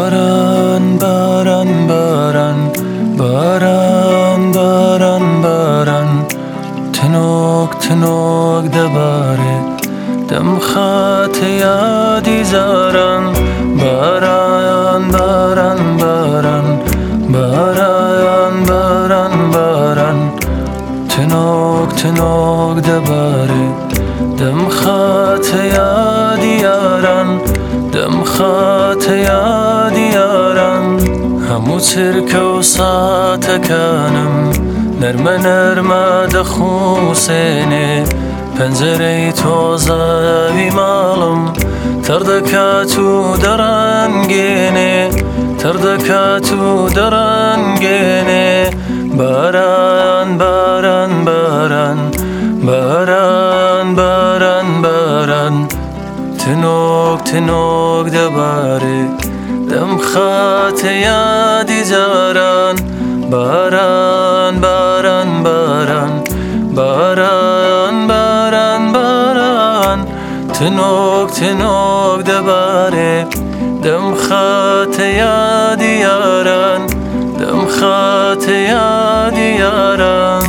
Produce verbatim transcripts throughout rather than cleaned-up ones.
باران باران باران باران باران باران تنوک تنوک دباره دم خات یادی زاران باران باران باران باران باران باران تنوک تنوک دباره دم خات یادی یاران دم خات یادی یاران همو چرک و ساتکانم نرمه نرمه دخوسینه پنجره تۆزاوی ماڵم تەردەکات و دەڕەنگێنێ تەردەکات و دەڕەنگێنێ باران باران باران باران باران باران تنۆک تنۆک دەبارێ دەم خاتە یادی جاران باران باران باران باران باران باران تنۆک تنۆک دەبارێ دەم خاتە یادی یاران دەم خاتە یادی یاران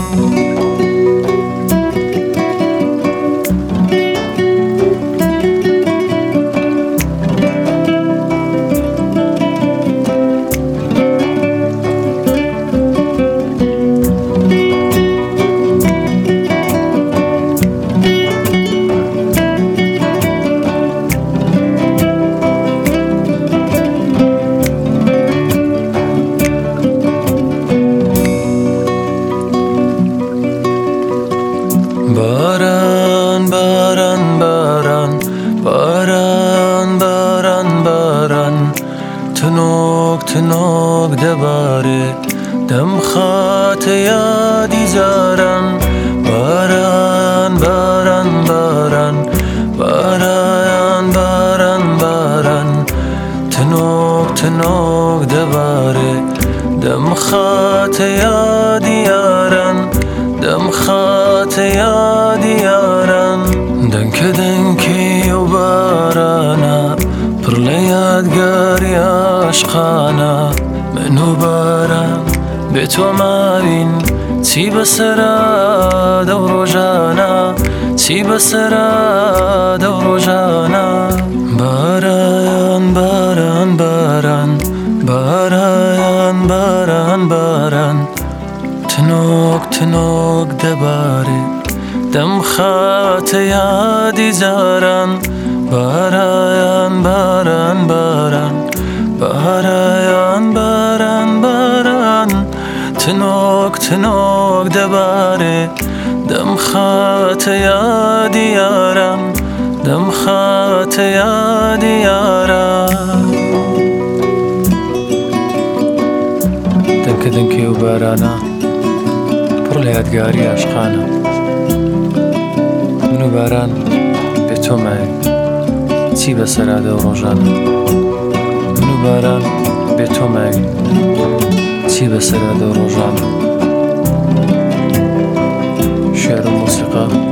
باران باران باران باران باران باران تنۆک تنۆک دەبارێ دەم خاتە یادی زاران باران باران باران باران باران باران تنۆک تنۆک دەبارێ دەم خاتە یادی یاران دەم خاتە یادی یاران دەنکە دەنکێ و بارانە پڕ لە یادگاری عاشقانە من و باران بێ تۆ ماوین چی بەسەرا دەو ڕۆژانە چی بەسەرا دەو ڕۆژانە باران باران باران باران باران باران تنۆک تنۆک دەبارێ دەم خاتە یادی زاران باران باران باران باران باران باران تنۆک تنۆک دەبارێ دەم خاتە یادی یاران دەم خاتە یادی یاران دەنکە دەنکێ و بارانە پڕ لە یادگاری عاشقانە من و باران بێ تۆ ماوین چی بەسەرا دەو ڕۆژانە من و باران بێ تۆ ماوین چی بەسەرا دەو ڕۆژانە شێعر و موسیقا